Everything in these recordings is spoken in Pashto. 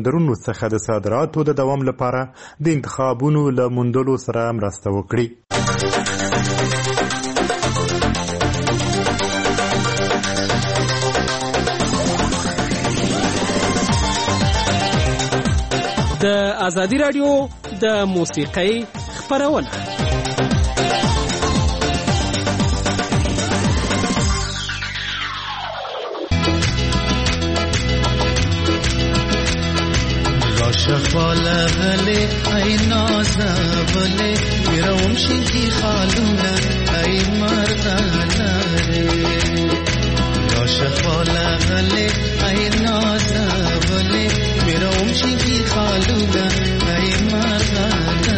بندرونو څخه د صادراتو د دوام لپاره د انتخابونو له موندلو سره مرسته وکړي. د ازادي راډیو د موسیقۍ خپرونه. شفاله غلي اي نازبله يروم شي خالونه اي مرغاله يا شفاله غلي اي نازبله يروم شي خالونه اي مرغاله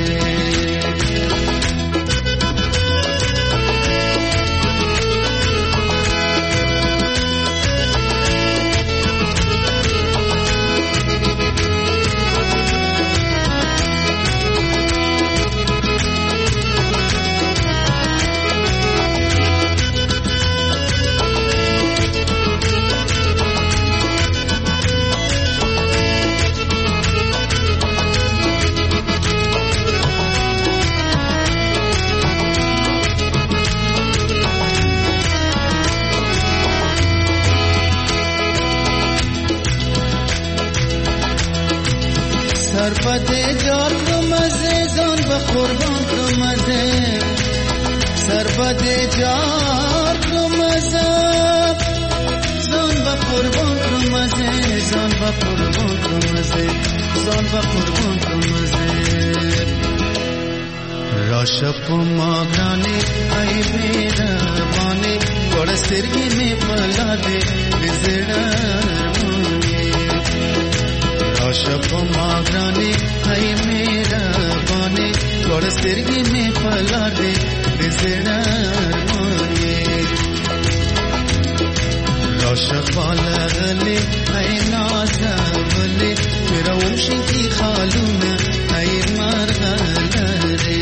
سربده جار رو مزه زان و قربان رو مزه سربده جار رو مزه زان و قربان رو مزه زان و قربان رو مزه زان و قربان رو مزه راشپ ماغرانه ای بیربانه گوڑ سرگی میں پلا دے بزڑر شپ ماغرانه ای میرا بانه گوڑ سرگی میں پلا دے بزڑر مانے راشقاله غلی ای نازولی میرا ومشی کی خالونه ای مرغله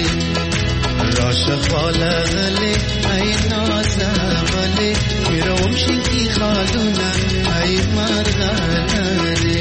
راشقاله غلی ای نازولی میرا ومشی کی خالونه ای مرغله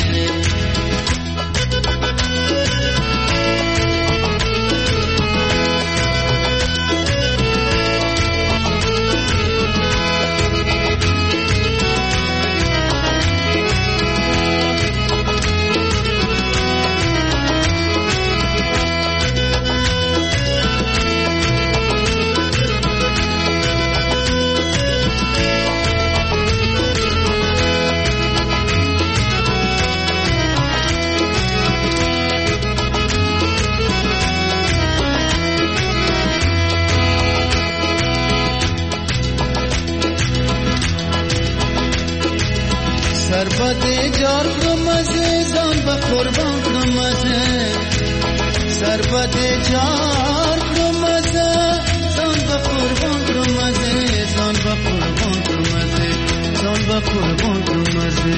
سربده جار رو مزه زان و قربان رو مزه سربده جار رو مزه زان و قربان رو مزه زان و قربان رو مزه زان و قربان رو مزه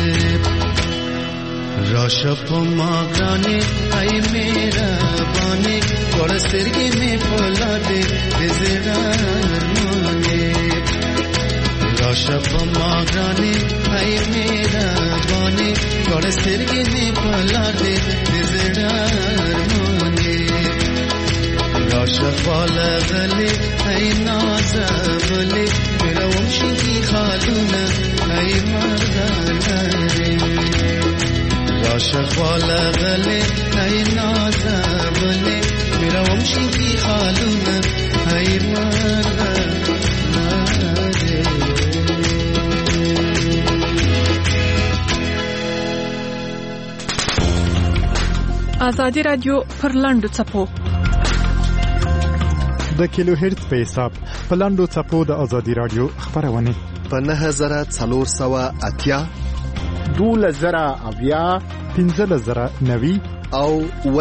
راشپ ماغرانه ای میرا بانه گوڑ سرگی میں پلا دے بزڑر مانے راشپ ماغرانه ای میرا بانه گوڑ سرگی میں پلا دے بزڑر مانے راشقاله غلی ای نازولی میرا ومشی کی خالونه ای مرغله راشقاله غلی ای نازولی میرا ومشی کی خالونه ای مرغله. ازادي رادیو پر لاندو څپو د کیلو هرتز په حساب په لاندو څپو د ازادي رادیو خبرونه په 9480 2000 1590 او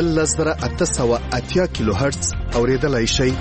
1880 کیلو هرتز اوریدلای شئ.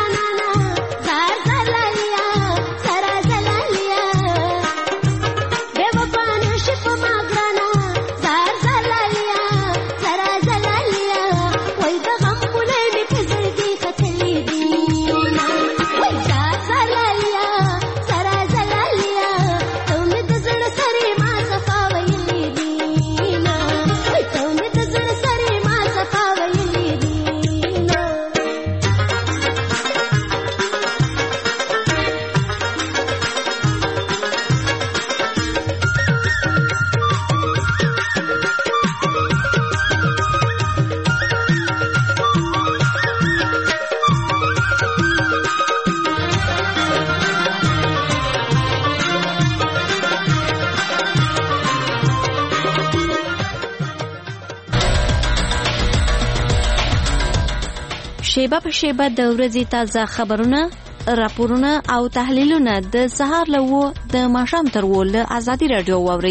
شیبه په شیبه د ورځې تازه خبرونه، راپورونه او تحلیلونه د سهار له 9 د ماښام تر 10 له آزادي رادیو واورئ.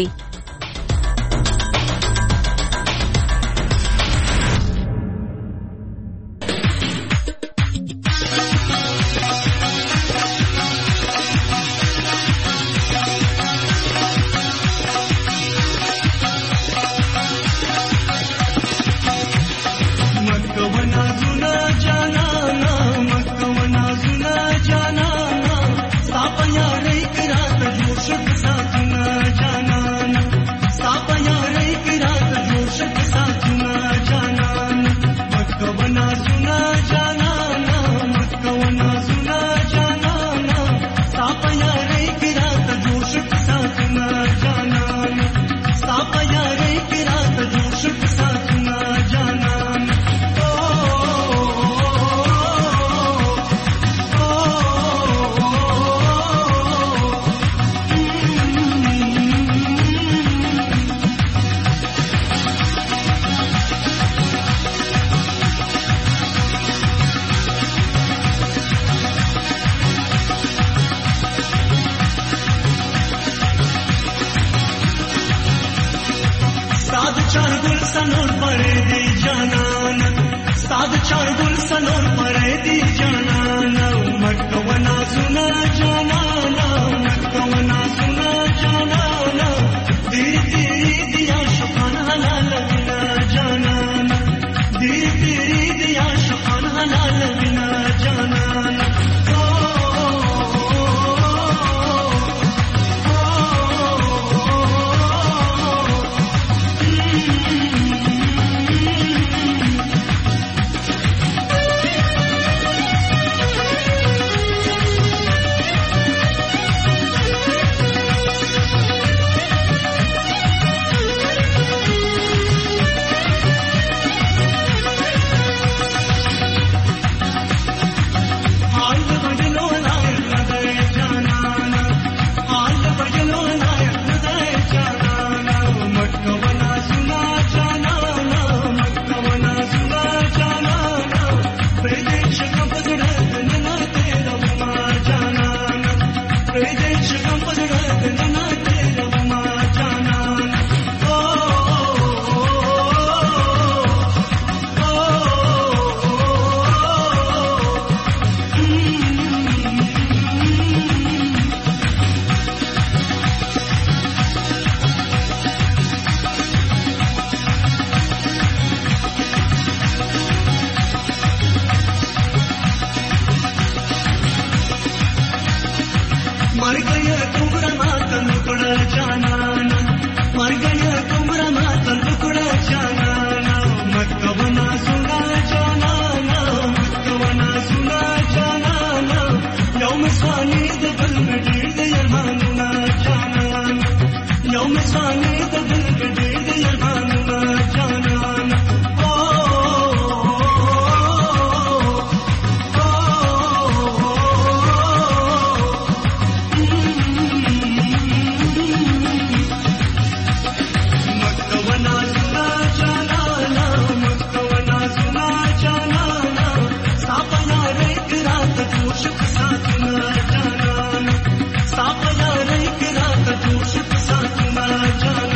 साथ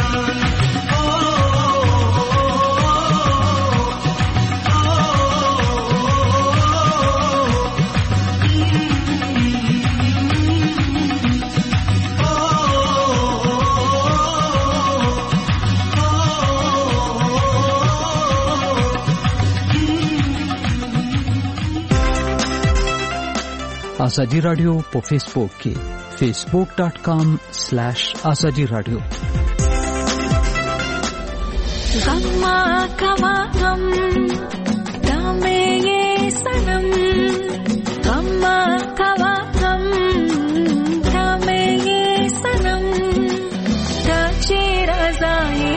ازادي رادیو په فیسبوک کې facebook.com/azadi radio غما کما غم دامه یہ سنم غما کما غم دامه یہ سنم کچے رضائے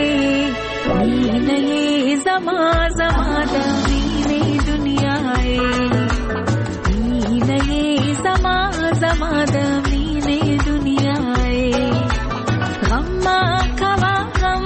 نہیں زما زما دینی دنیا ہے نہیں زما زما دینی دنیا ہے غما کما غم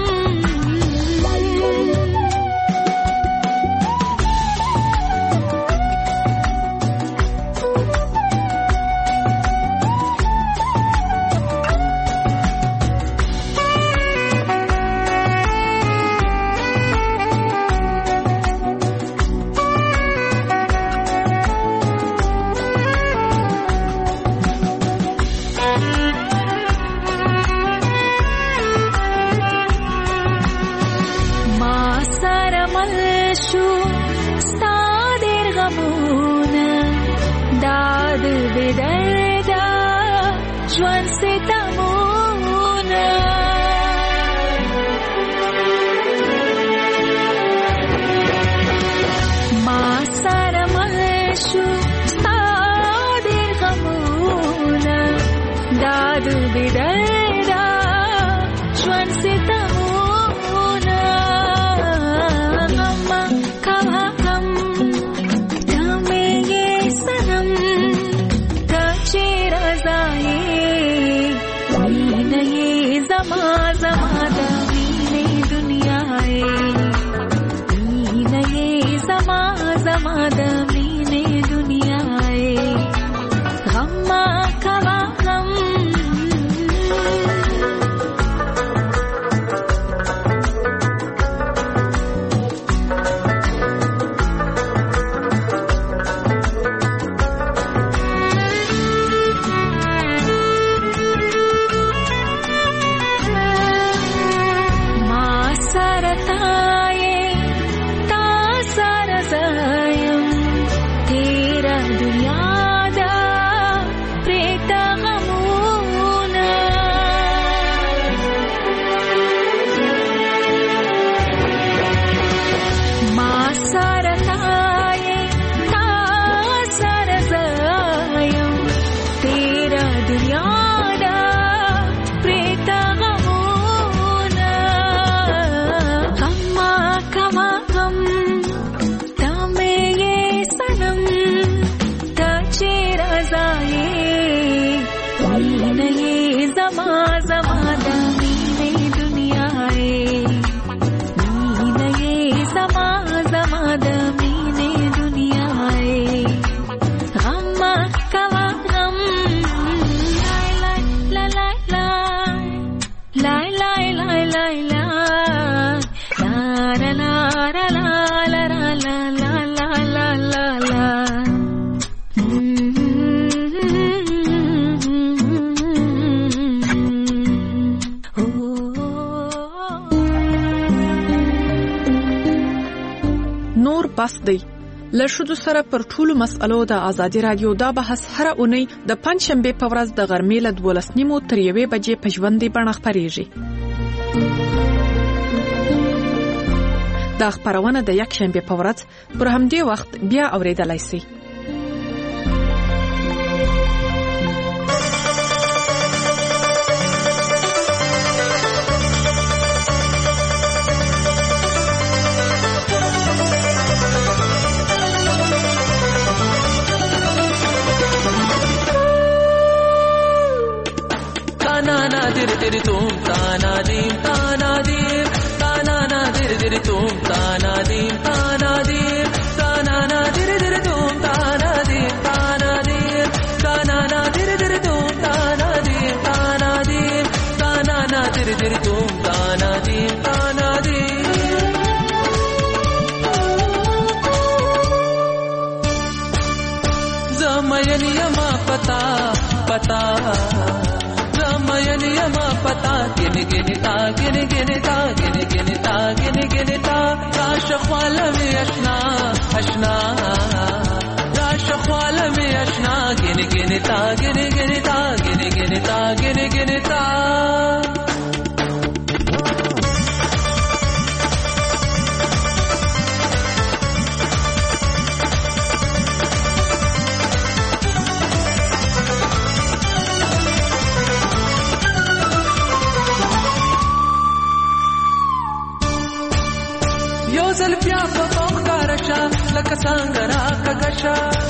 بس دی لشدو سره پر ټولو مسألو د ازادي رادیو دا بحث هر اونۍ د پنځشنبه په ورځ د غرمې له 12:30 تر 1 بجې په ژوندۍ بڼه خپرېږي. دا خبرونه د یک شنبه په ورځ پر همدې وخت بیا اوریدلای شئ. diri tum tana dim tana dim tana na diri tum tana dim tana dim tana na diri tum tana dim tana dim tana na diri tum tana dim tana dim tana na diri tum tana dim tana dim zamayani yama pata pata zamayani yama pata gini gini ta gini gini ta gini gini ta gini gini ta rashkhwala mi ashna ashna rashkhwala mi ashna gini gini ta gini gini ta gini gini ta gini gini ta yo zalpya pa karasha laka sangara kagasha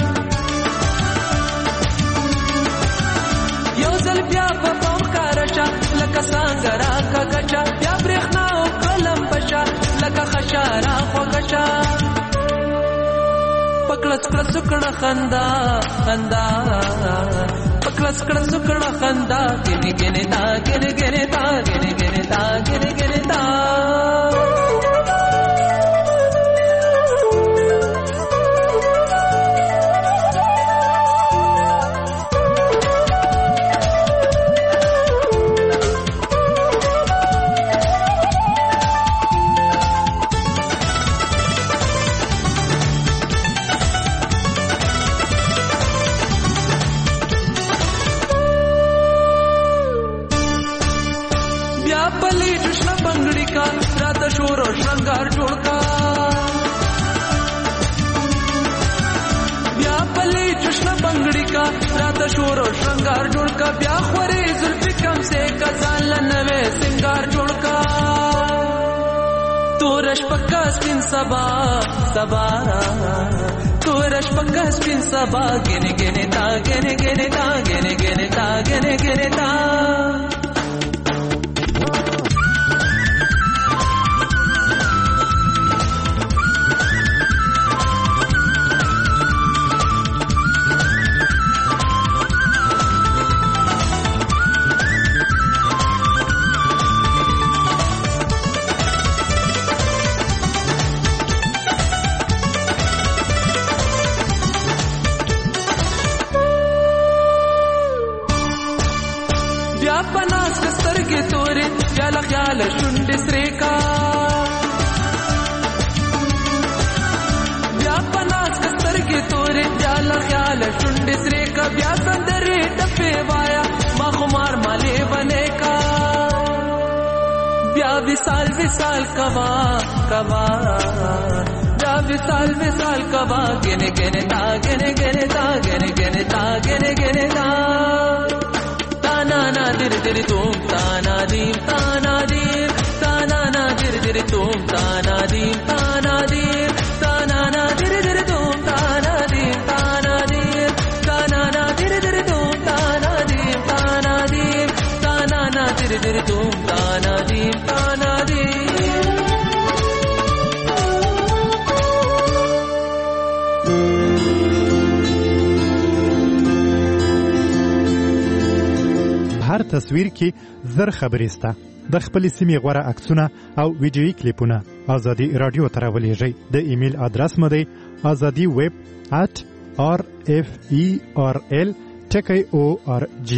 yo zalpya pa karasha laka sangara kagasha ya brechna o kalam basha laka khashara khogasha paklas klas sukna khanda khanda paklas klas sukna khanda gini gini ta gini gini ta gini gini ta gini gini ta शोर और श्रृंगार जोड़का ब्याह पल्ली जश्न बंगड़ी का रात शोर और श्रृंगार जोड़का ब्याह ख्वरे जुल्फी कम से कजाल नवे सिंगार जोड़का तो रश पक्का स्पिन सबा सबा तो रश पक्का स्पिन सबा गिने गिने ता गिने गिने ता गिने गिने ता गिने गिने ता ख्याल शुंड श्रेका व्यापनास कस्तर के तोरे जाल ख्याल शुंड श्रेका व्यासंदरे डब्बे वाया माखुमार माले बने का व्या विशाल विशाल कवा कवा व्या विशाल विशाल कवा गिने गिने ता गिने गिने ता गिने गिने ता गिने गिने ता ताना ना दिर दिर तुम ताना दीम ताना दीम ताना ना दिर दिर तुम ताना दीम ताना दीम ताना ना दिर दिर तुम ताना दीम ताना दीम ताना ना दिर दिर तुम ताना दीम ताना दीम ताना ना दिर दिर तुम ताना दीम ताना दीम هر تصویر کې زر خبرې سته د خپل سیمې غوړه عکسونه او ویډیویي کلیپونه ازادي رادیو ته راولېږئ د ایمیل ادرس مو دی azadi@rferl.org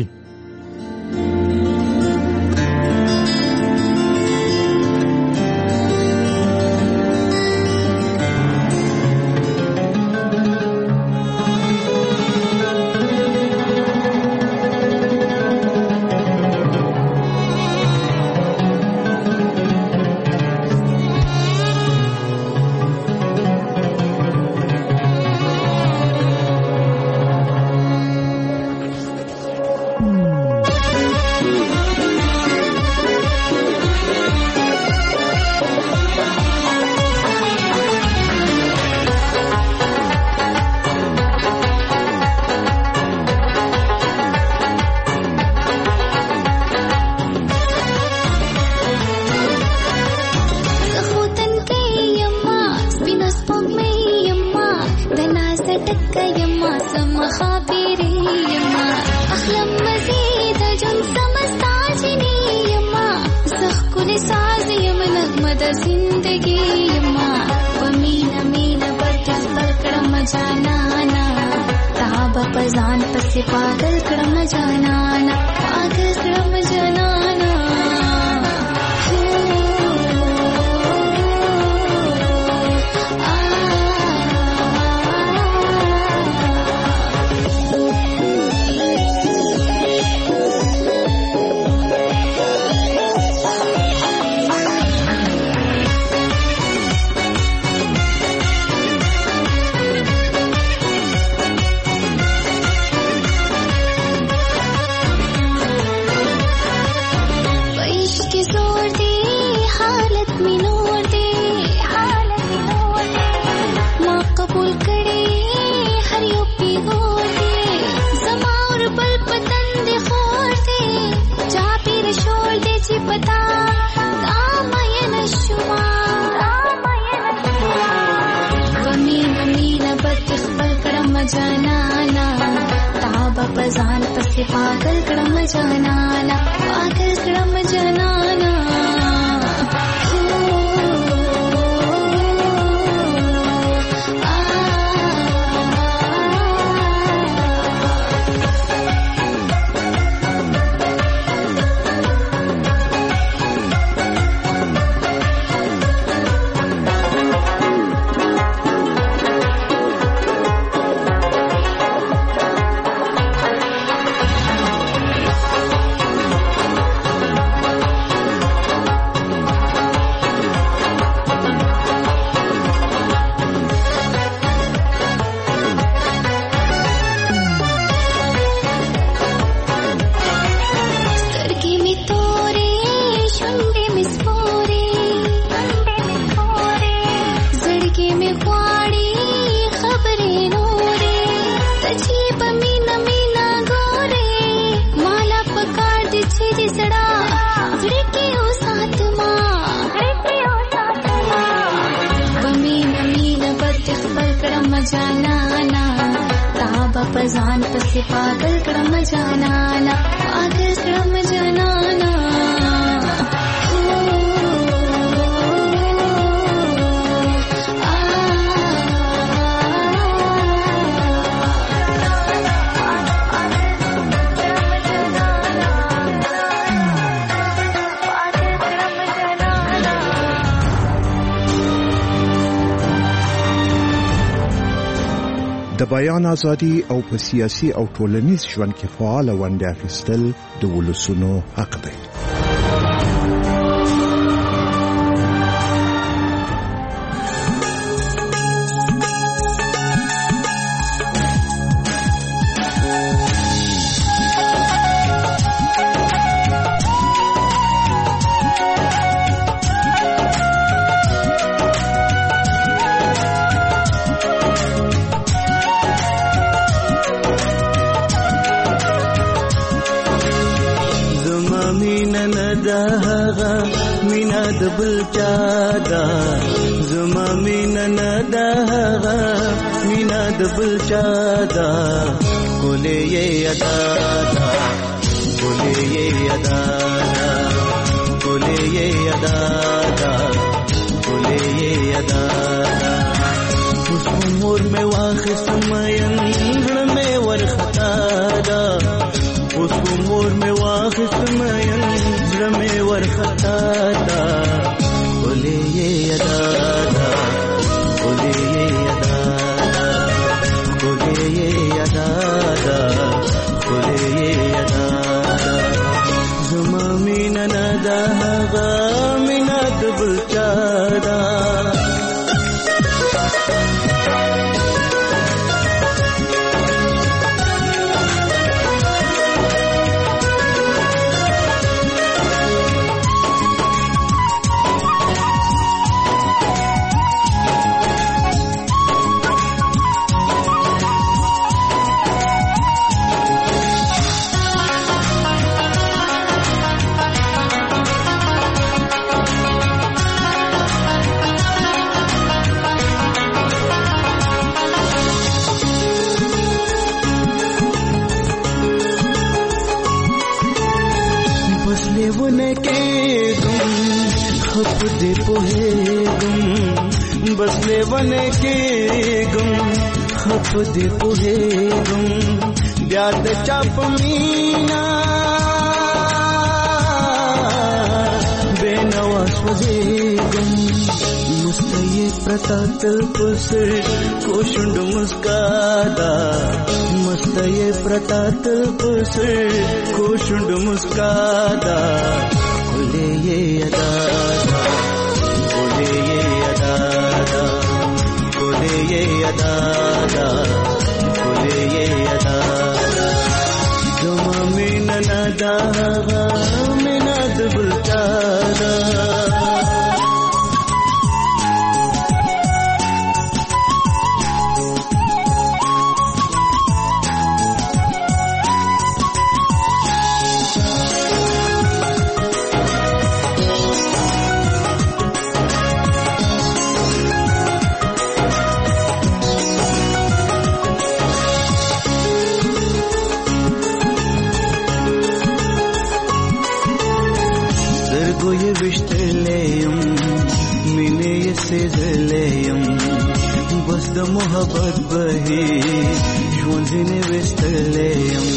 पजान पसे पागल क्रम जानाना पागल क्रम जानाना پسې پاگل کړم جانانا پاگل کړم جانانا ځان پسې پاگل کړم جانانا پاگل کړم جانانا د بیان ازادي او په سیاسي او ټولنیز ژوند کې فعال ونډه اخیستل د ولسونو حق دی. مینا د بل چادا زما مینا نه دا مینا د بل چادا کولې یې ادا کولې یې ادا کولې یې ادا کولې یې ادا اوس عمر مې واخست مېن مې ورختا دا اوس عمر مې واخست مېن مې ورختا دا کولې یې ادا کولې یې ادا کولې یې ادا کولې یې ادا زما مینا نه دا مینا د بل چادا बस लेवन के गुम खप दे पुहे गुम ब्याद चाप मीना बेनवा स्वजे गुम मुस्तये प्रतातल पुसर कोशुंड मुस्कादा मुस्तये प्रतातल पुसर कोशुंड मुस्कादा खुले ये अदा खुले ये अदा खुले ये अदा खुले ये अदा जुमा में नदा में नद बुलचादा محبت بهي ژوند ځینې وستلی یم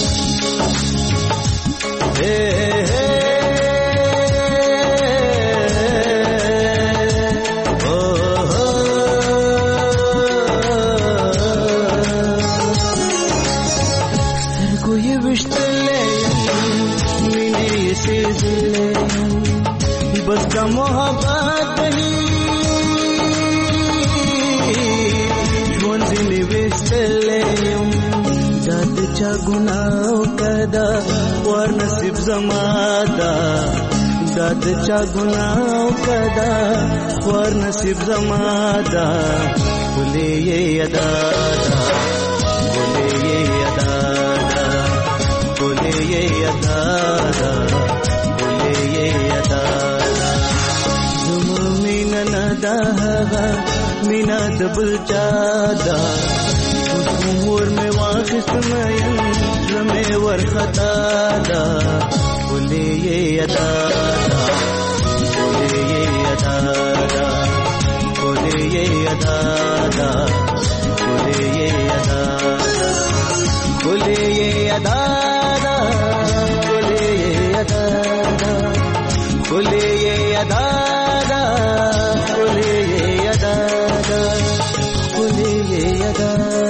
سترګو یې وشتلی یم مینې یې سېزلی یم بس دا محبت بهي چا گناو کدا ور نصیب زمادا داد چا گناو کدا ور نصیب زمادا بولے یہ ادا بولے یہ ادا بولے یہ ادا بولے یہ ادا زم مینا ندا مینا دبل چادا امور میں واقف مین رمے ورخطا دا بولے یہ ادا بولے یہ ادا بولے یہ ادا بولے یہ ادا بولے یہ ادا بولے یہ ادا بولے یہ ادا بولے یہ ادا بولے یہ ادا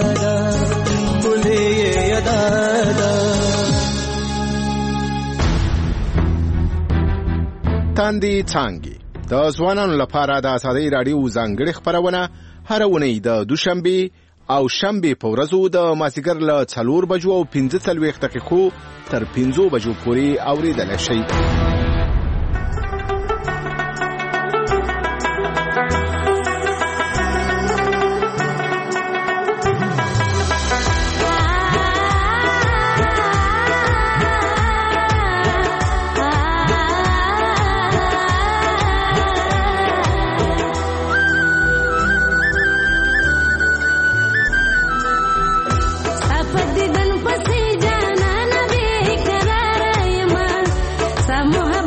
تاندې څانګې د ځوانانو لپاره د ازادۍ راډیو ځانګړې خپرونه هره اونۍ د دوشنبې او شنبې په ورځو د مازدیګر له 4 بجو او 45 دقیقو تر 5 بجو پورې اورېدلی شئ. Samoha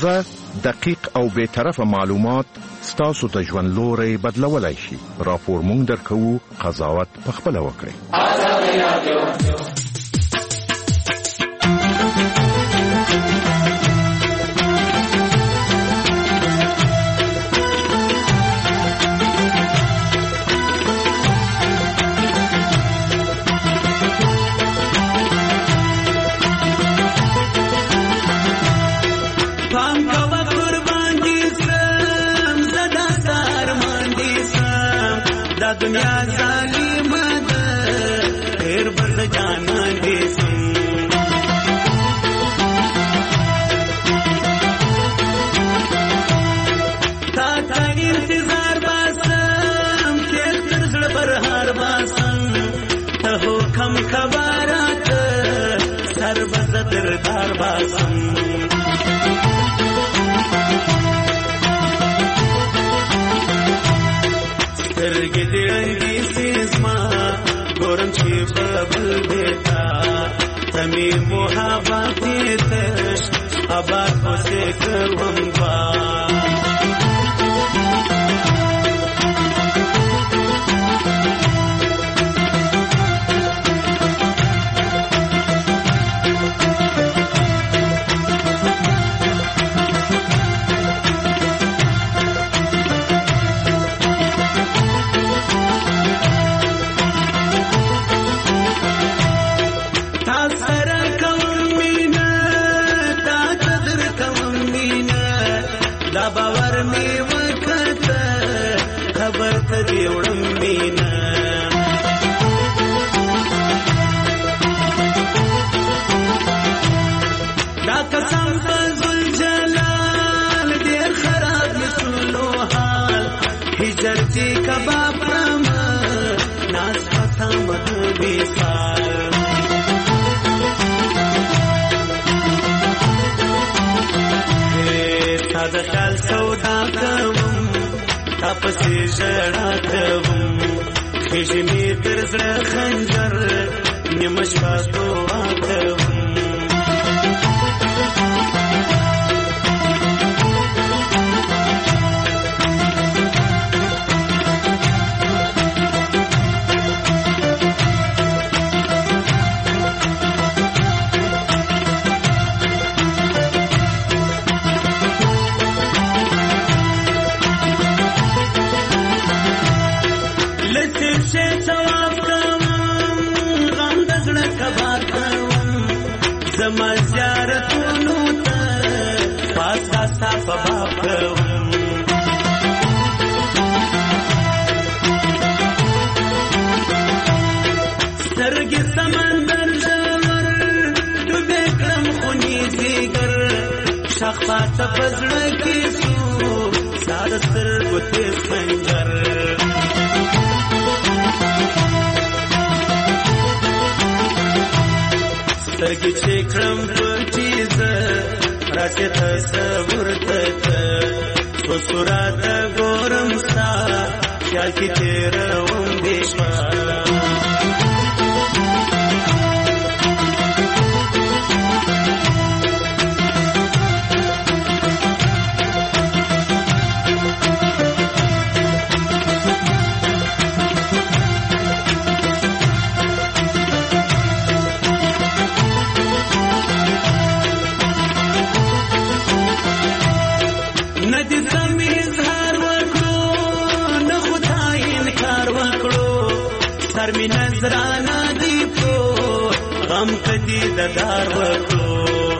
تازه، دقیق او بے طرفه معلومات ستاسو د ژوند لوري بدلولای شي. راپور مونږ درکو، قضاوت پخپله وکړئ. दुनिया जालिम ढेर बस जाना देसम था इंतजार बासम के तरजड़ पर हार बासम हो खम खबरात सर बस दिलदार बासम गोरम छी बबल बेटा तमी मोहब्बती तश आबाद से करवंबा تپسی جڑا کوم خشمی تر زړه خنجر نیمه شپه دعا کوم پزړه کې سو ساده سترګو ته خنجر سترګې چې کړم پټیز راځي تصور ته څو صورت ګورم ستا خیال کې تیروم دې شپه می نظرانا دی کو غم کدی ددار وکړو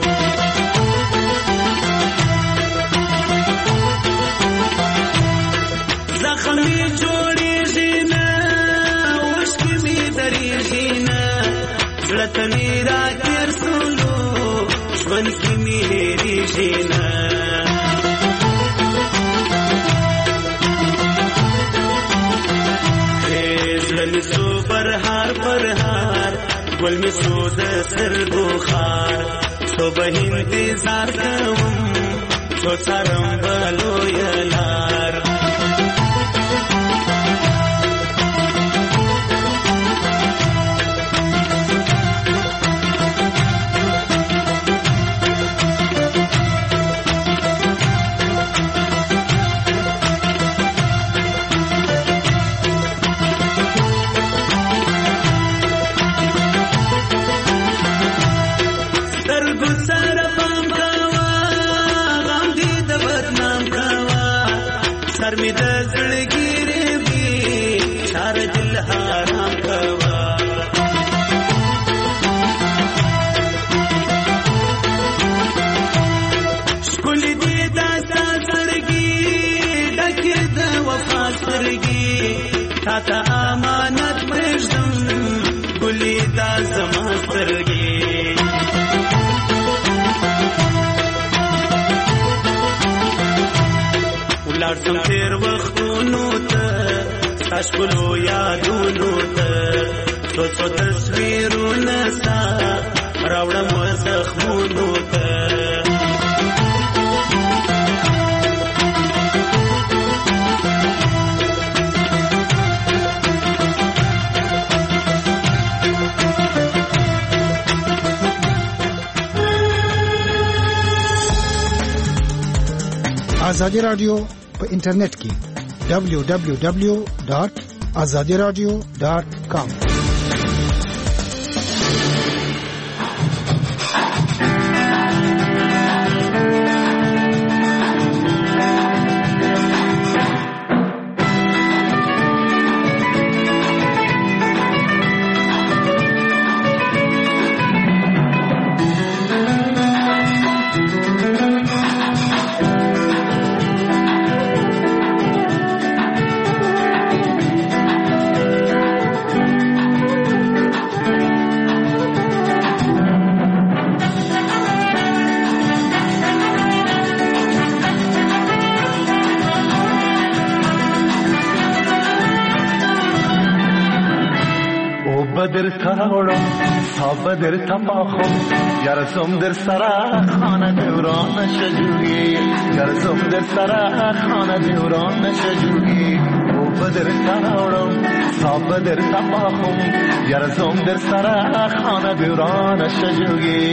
زخمی جوړیږي نه اوښکې می درېږي نه زړه ته مې راګیر سولو ژوند کې مې هېرېږي نه گل می سود سر بخار تو به انتظار کوم تو سرم بلو یلار تا ته امانت پرېږدم ګلې دا زما سترګې ولاړ سم تېر وختونو ته ستا ښکلو یادونو ته څو څو تصویرونه ستا راوړم زخمونو ته आजादी रेडियो په انټرنیټ کې www.azadiradio.com بدر تاورم تا بدر تباخم یارزم در سرا خانه دوران شجوگی یارزم در سرا خانه دوران شجوگی او بدر تاورم تا بدر تباخم یارزم در سرا خانه دوران شجوگی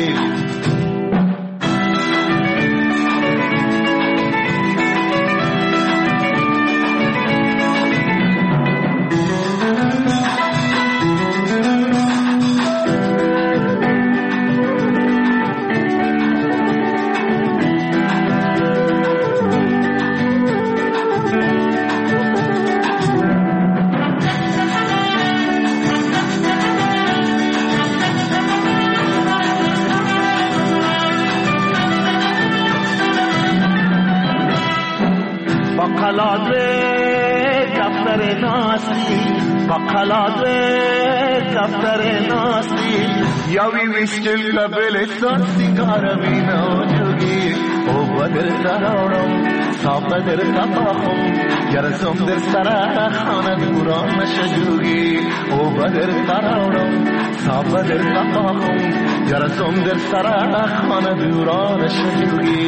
دفتر ناستی یاوی ویشتل قبل ساستی کارمی نوجوگی او بدر تراورم تا بدر تباخم یارزم در سرا خانه دوران شجوگی او بدر تراورم تا بدر تباخم یارزم در سرا خانه دوران شجوگی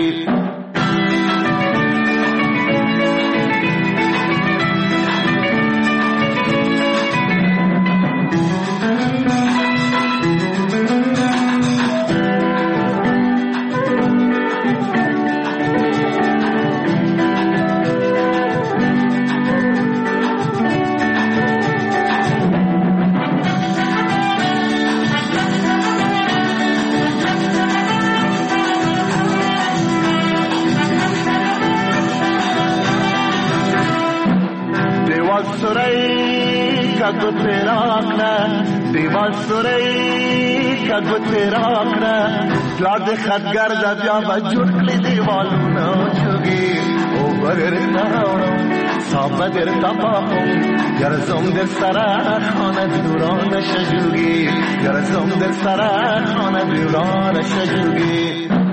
دیوال سوری کا گترا کنا لاد خدگر دیا بجور کلی دیوالونا جوگی او برر تراورم صابدر تباهم یارزم در سرا خانه دوران شجوگی یارزم در سرا خانه دوران شجوگی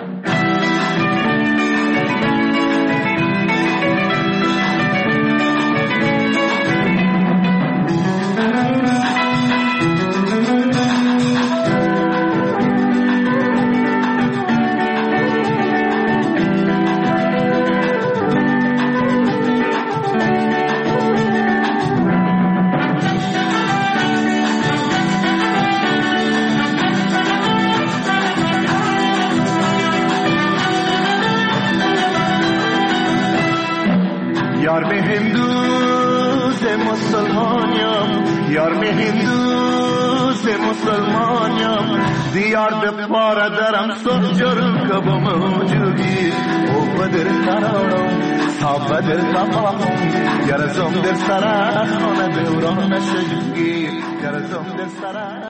یار میں ہندو سے مسلمانیم یار میں ہندو سے مسلمانیم دیار دپارا درم سجر کب موجودی او بدر تراورم تا بدر تباهم یارزم در سرا خانه دوران شجوگی یارزم در سرا